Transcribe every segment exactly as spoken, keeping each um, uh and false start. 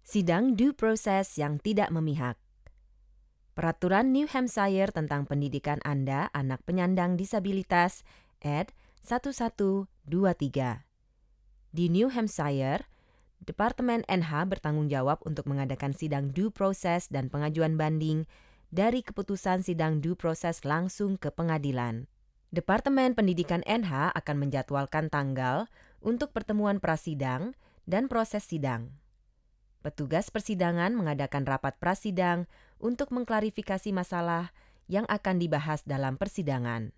Sidang due process yang tidak memihak. Peraturan New Hampshire tentang pendidikan Anda anak penyandang disabilitas Ed satu satu dua tiga. Di New Hampshire, Departemen N H bertanggung jawab untuk mengadakan sidang due process dan pengajuan banding dari keputusan sidang due process langsung ke pengadilan. Departemen Pendidikan N H akan menjadwalkan tanggal untuk pertemuan prasidang dan proses sidang. Petugas persidangan mengadakan rapat prasidang untuk mengklarifikasi masalah yang akan dibahas dalam persidangan.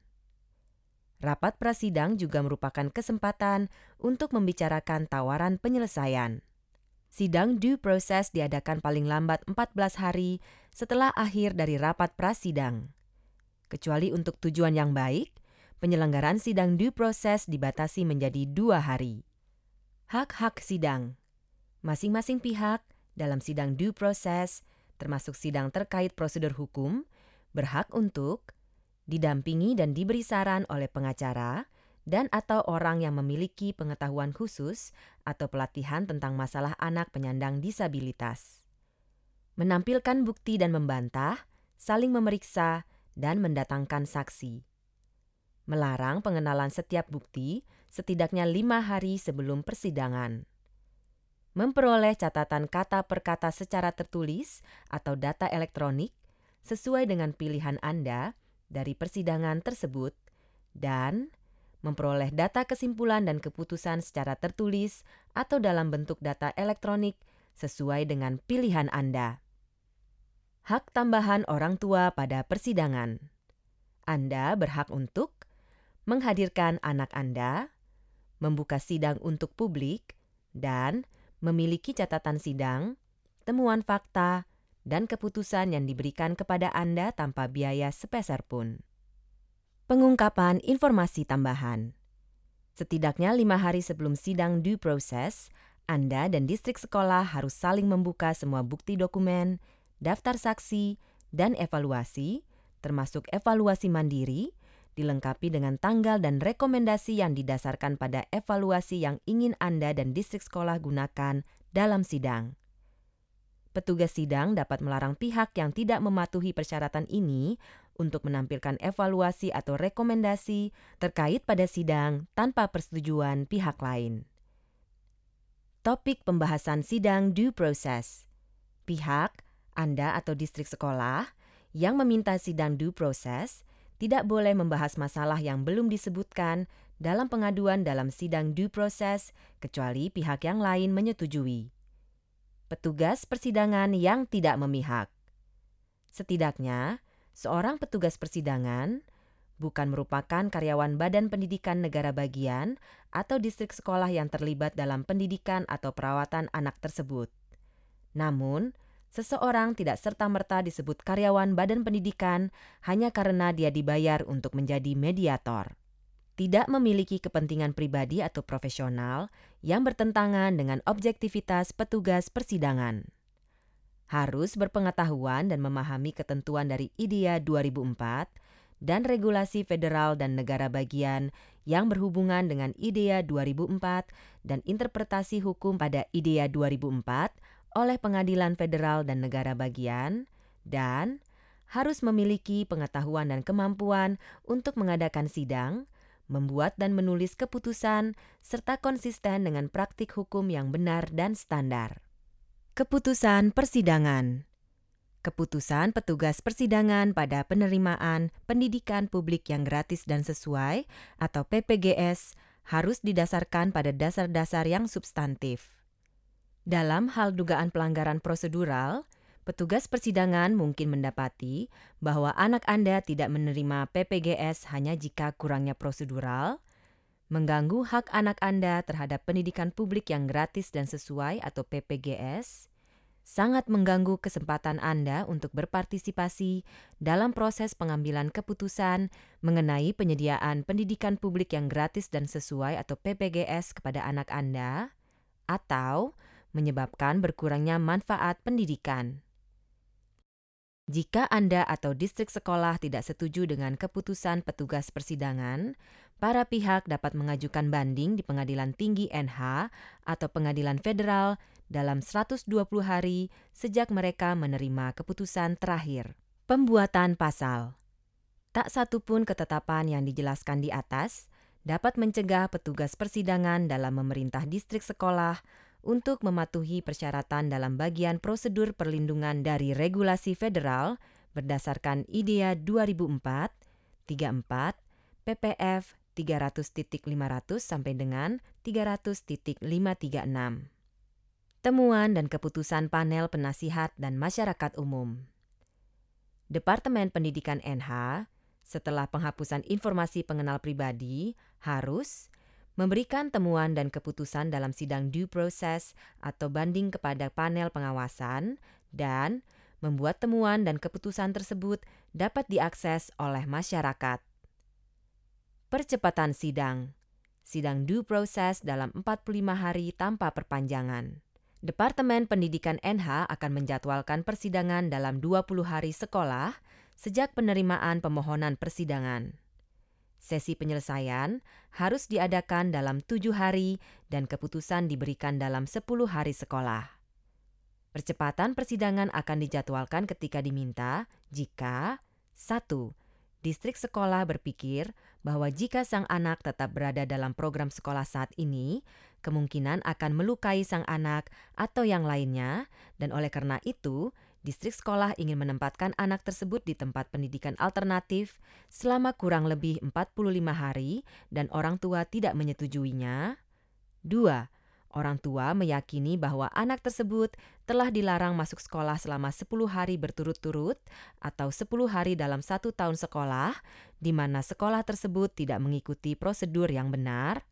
Rapat prasidang juga merupakan kesempatan untuk membicarakan tawaran penyelesaian. Sidang due process diadakan paling lambat empat belas hari setelah akhir dari rapat prasidang. Kecuali untuk tujuan yang baik, penyelenggaraan sidang due process dibatasi menjadi dua hari. Hak-hak sidang. Masing-masing pihak dalam sidang due process, termasuk sidang terkait prosedur hukum, berhak untuk didampingi dan diberi saran oleh pengacara dan atau orang yang memiliki pengetahuan khusus atau pelatihan tentang masalah anak penyandang disabilitas. Menampilkan bukti dan membantah, saling memeriksa, dan mendatangkan saksi. Melarang pengenalan setiap bukti setidaknya lima hari sebelum persidangan. Memperoleh catatan kata per kata secara tertulis atau data elektronik sesuai dengan pilihan Anda dari persidangan tersebut, dan memperoleh data kesimpulan dan keputusan secara tertulis atau dalam bentuk data elektronik sesuai dengan pilihan Anda. Hak tambahan orang tua pada persidangan. Anda berhak untuk menghadirkan anak Anda, membuka sidang untuk publik, dan memiliki catatan sidang, temuan fakta, dan keputusan yang diberikan kepada Anda tanpa biaya sepeser pun. Pengungkapan informasi tambahan. Setidaknya lima hari sebelum sidang due process, Anda dan distrik sekolah harus saling membuka semua bukti dokumen, daftar saksi, dan evaluasi, termasuk evaluasi mandiri, dilengkapi dengan tanggal dan rekomendasi yang didasarkan pada evaluasi yang ingin Anda dan distrik sekolah gunakan dalam sidang. Petugas sidang dapat melarang pihak yang tidak mematuhi persyaratan ini untuk menampilkan evaluasi atau rekomendasi terkait pada sidang tanpa persetujuan pihak lain. Topik pembahasan sidang due process. Pihak, Anda atau distrik sekolah yang meminta sidang due process tidak boleh membahas masalah yang belum disebutkan dalam pengaduan dalam sidang due process kecuali pihak yang lain menyetujui. Petugas persidangan yang tidak memihak. Setidaknya, seorang petugas persidangan bukan merupakan karyawan Badan Pendidikan Negara Bagian atau distrik sekolah yang terlibat dalam pendidikan atau perawatan anak tersebut. Namun, seseorang tidak serta-merta disebut karyawan Badan Pendidikan hanya karena dia dibayar untuk menjadi mediator. Tidak memiliki kepentingan pribadi atau profesional yang bertentangan dengan objektivitas petugas persidangan. Harus berpengetahuan dan memahami ketentuan dari I D E A dua ribu empat dan regulasi federal dan negara bagian yang berhubungan dengan I D E A dua ribu empat dan interpretasi hukum pada I D E A dua ribu empat oleh pengadilan federal dan negara bagian, dan harus memiliki pengetahuan dan kemampuan untuk mengadakan sidang, membuat dan menulis keputusan, serta konsisten dengan praktik hukum yang benar dan standar. Keputusan persidangan. Keputusan petugas persidangan pada penerimaan pendidikan publik yang gratis dan sesuai atau P P G S harus didasarkan pada dasar-dasar yang substantif. Dalam hal dugaan pelanggaran prosedural, petugas persidangan mungkin mendapati bahwa anak Anda tidak menerima P P G S hanya jika kurangnya prosedural, mengganggu hak anak Anda terhadap pendidikan publik yang gratis dan sesuai atau P P G S, sangat mengganggu kesempatan Anda untuk berpartisipasi dalam proses pengambilan keputusan mengenai penyediaan pendidikan publik yang gratis dan sesuai atau P P G S kepada anak Anda, atau menyebabkan berkurangnya manfaat pendidikan. Jika Anda atau distrik sekolah tidak setuju dengan keputusan petugas persidangan, para pihak dapat mengajukan banding di Pengadilan Tinggi N H atau Pengadilan Federal dalam seratus dua puluh hari sejak mereka menerima keputusan terakhir. Pembuatan pasal. Tak satu pun ketetapan yang dijelaskan di atas dapat mencegah petugas persidangan dalam memerintah distrik sekolah untuk mematuhi persyaratan dalam bagian prosedur perlindungan dari regulasi federal berdasarkan I D E A dua ribu empat, tiga puluh empat, P P F tiga ratus titik lima ratus sampai dengan tiga ratus titik lima tiga enam. Temuan dan keputusan panel penasihat dan masyarakat umum. Departemen Pendidikan N H setelah penghapusan informasi pengenal pribadi harus memberikan temuan dan keputusan dalam sidang due process atau banding kepada panel pengawasan dan membuat temuan dan keputusan tersebut dapat diakses oleh masyarakat. Percepatan sidang. Sidang due process dalam empat puluh lima hari tanpa perpanjangan. Departemen Pendidikan N H akan menjadwalkan persidangan dalam dua puluh hari sekolah sejak penerimaan permohonan persidangan. Sesi penyelesaian harus diadakan dalam tujuh hari dan keputusan diberikan dalam sepuluh hari sekolah. Percepatan persidangan akan dijadwalkan ketika diminta jika satu. Distrik sekolah berpikir bahwa jika sang anak tetap berada dalam program sekolah saat ini, kemungkinan akan melukai sang anak atau yang lainnya, dan oleh karena itu, distrik sekolah ingin menempatkan anak tersebut di tempat pendidikan alternatif selama kurang lebih empat puluh lima hari dan orang tua tidak menyetujuinya. Dua. Orang tua meyakini bahwa anak tersebut telah dilarang masuk sekolah selama sepuluh hari berturut-turut atau sepuluh hari dalam satu tahun sekolah, di mana sekolah tersebut tidak mengikuti prosedur yang benar.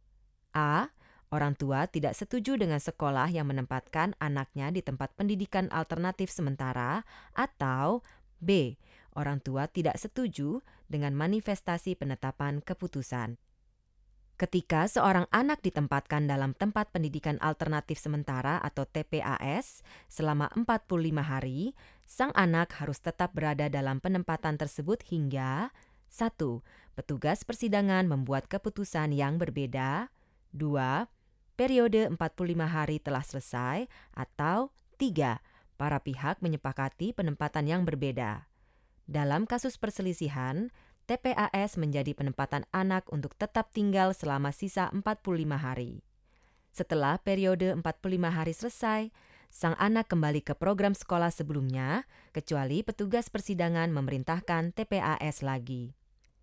A. Orang tua tidak setuju dengan sekolah yang menempatkan anaknya di tempat pendidikan alternatif sementara, atau B. Orang tua tidak setuju dengan manifestasi penetapan keputusan. Ketika seorang anak ditempatkan dalam tempat pendidikan alternatif sementara atau T P A S selama empat puluh lima hari, sang anak harus tetap berada dalam penempatan tersebut hingga satu. Petugas persidangan membuat keputusan yang berbeda. Dua. Periode empat puluh lima hari telah selesai. Atau tiga. Para pihak menyepakati penempatan yang berbeda. Dalam kasus perselisihan, T P A S menjadi penempatan anak untuk tetap tinggal selama sisa empat puluh lima hari. Setelah periode empat puluh lima hari selesai, sang anak kembali ke program sekolah sebelumnya, kecuali petugas persidangan memerintahkan T P A S lagi.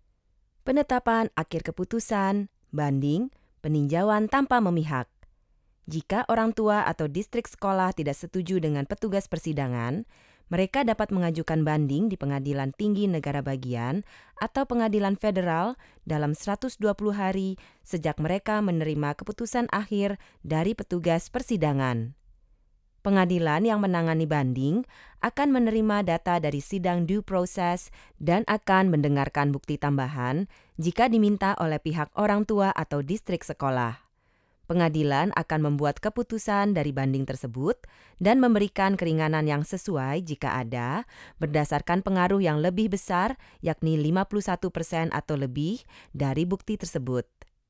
Penetapan akhir keputusan, banding, peninjauan tanpa memihak. Jika orang tua atau distrik sekolah tidak setuju dengan petugas persidangan, mereka dapat mengajukan banding di Pengadilan Tinggi Negara Bagian atau Pengadilan Federal dalam seratus dua puluh hari sejak mereka menerima keputusan akhir dari petugas persidangan. Pengadilan yang menangani banding akan menerima data dari sidang due process dan akan mendengarkan bukti tambahan jika diminta oleh pihak orang tua atau distrik sekolah. Pengadilan akan membuat keputusan dari banding tersebut dan memberikan keringanan yang sesuai jika ada, berdasarkan pengaruh yang lebih besar, yakni lima puluh satu persen atau lebih dari bukti tersebut.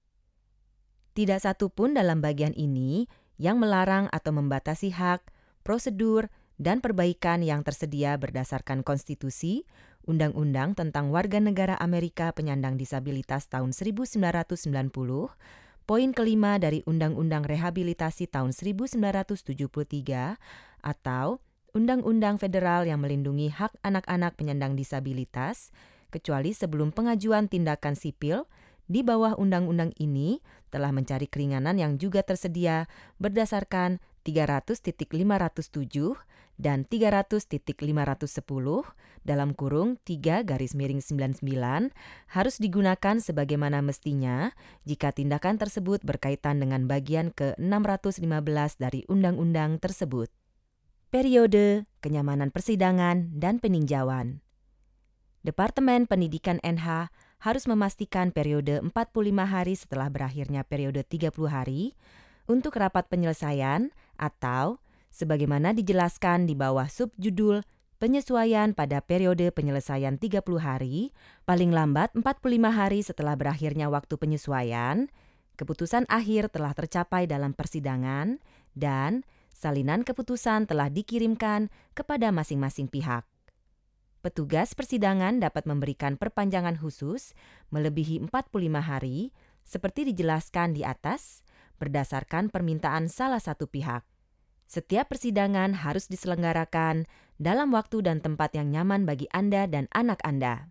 Tidak satu pun dalam bagian ini yang melarang atau membatasi hak, prosedur, dan perbaikan yang tersedia berdasarkan konstitusi, Undang-Undang tentang Warga Negara Amerika Penyandang Disabilitas tahun seribu sembilan ratus sembilan puluh, Poin kelima dari Undang-Undang Rehabilitasi tahun seribu sembilan ratus tujuh puluh tiga atau Undang-Undang Federal yang melindungi hak anak-anak penyandang disabilitas, kecuali sebelum pengajuan tindakan sipil di bawah undang-undang ini telah mencari keringanan yang juga tersedia berdasarkan tiga ratus titik lima ratus tujuh dan tiga ratus titik lima ratus sepuluh dalam kurung tiga garis miring sembilan puluh sembilan harus digunakan sebagaimana mestinya jika tindakan tersebut berkaitan dengan bagian ke enam ratus lima belas dari undang-undang tersebut. Periode, kenyamanan persidangan, dan peninjauan. Departemen Pendidikan N H harus memastikan periode empat puluh lima hari setelah berakhirnya periode tiga puluh hari untuk rapat penyelesaian atau sebagaimana dijelaskan di bawah subjudul penyesuaian pada periode penyelesaian tiga puluh hari, paling lambat empat puluh lima hari setelah berakhirnya waktu penyesuaian, keputusan akhir telah tercapai dalam persidangan, dan Salinan keputusan telah dikirimkan kepada masing-masing pihak. Petugas persidangan dapat memberikan perpanjangan khusus melebihi empat puluh lima hari, seperti dijelaskan di atas, berdasarkan permintaan salah satu pihak. Setiap persidangan harus diselenggarakan dalam waktu dan tempat yang nyaman bagi Anda dan anak Anda.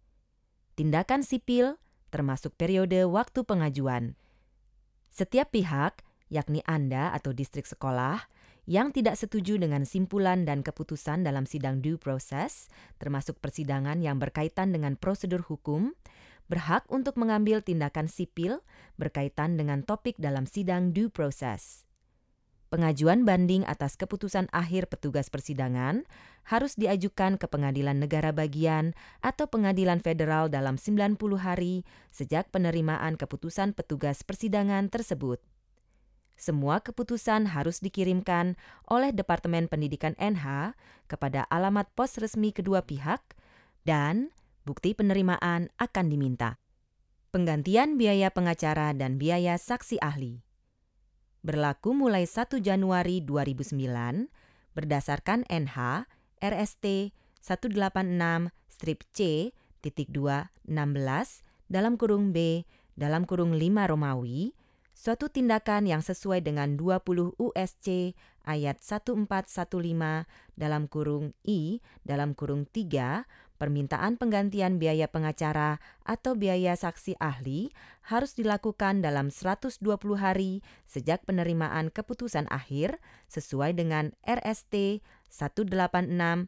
Tindakan sipil, termasuk periode waktu pengajuan. Setiap pihak, yakni Anda atau distrik sekolah, yang tidak setuju dengan simpulan dan keputusan dalam sidang due process, termasuk persidangan yang berkaitan dengan prosedur hukum, berhak untuk mengambil tindakan sipil berkaitan dengan topik dalam sidang due process. Pengajuan banding atas keputusan akhir petugas persidangan harus diajukan ke Pengadilan Negara Bagian atau Pengadilan Federal dalam sembilan puluh hari sejak penerimaan keputusan petugas persidangan tersebut. Semua keputusan harus dikirimkan oleh Departemen Pendidikan N H kepada alamat pos resmi kedua pihak dan bukti penerimaan akan diminta. Penggantian biaya pengacara dan biaya saksi ahli. Berlaku mulai satu Januari dua ribu sembilan berdasarkan N H R S T seratus delapan puluh enam C dua enam belas dalam kurung B dalam kurung lima Romawi, suatu tindakan yang sesuai dengan dua puluh U S C ayat empat satu lima dalam kurung I dalam kurung tiga, permintaan penggantian biaya pengacara atau biaya saksi ahli harus dilakukan dalam seratus dua puluh hari sejak penerimaan keputusan akhir sesuai dengan R S T seratus delapan puluh enam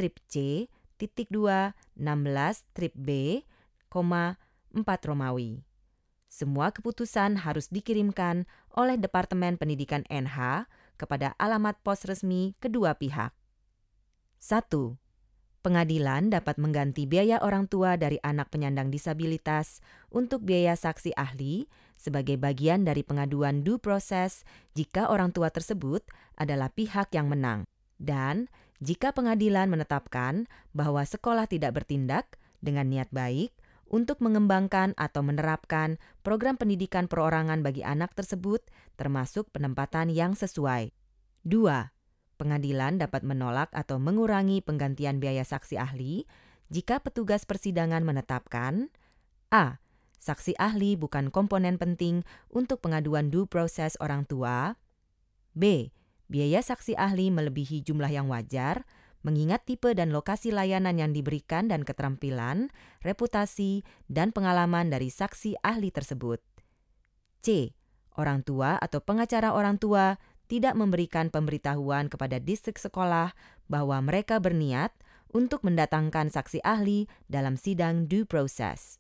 C dua enam belas B, empat Romawi. Semua keputusan harus dikirimkan oleh Departemen Pendidikan N H kepada alamat pos resmi kedua pihak. satu. Pengadilan dapat mengganti biaya orang tua dari anak penyandang disabilitas untuk biaya saksi ahli sebagai bagian dari pengaduan due process jika orang tua tersebut adalah pihak yang menang. Dan jika pengadilan menetapkan bahwa sekolah tidak bertindak dengan niat baik untuk mengembangkan atau menerapkan program pendidikan perorangan bagi anak tersebut termasuk penempatan yang sesuai. dua. Pengadilan dapat menolak atau mengurangi penggantian biaya saksi ahli jika petugas persidangan menetapkan a. Saksi ahli bukan komponen penting untuk pengaduan due process orang tua. B. Biaya saksi ahli melebihi jumlah yang wajar, mengingat tipe dan lokasi layanan yang diberikan dan keterampilan, reputasi, dan pengalaman dari saksi ahli tersebut. C. Orang tua atau pengacara orang tua tidak memberikan pemberitahuan kepada distrik sekolah bahwa mereka berniat untuk mendatangkan saksi ahli dalam sidang due process.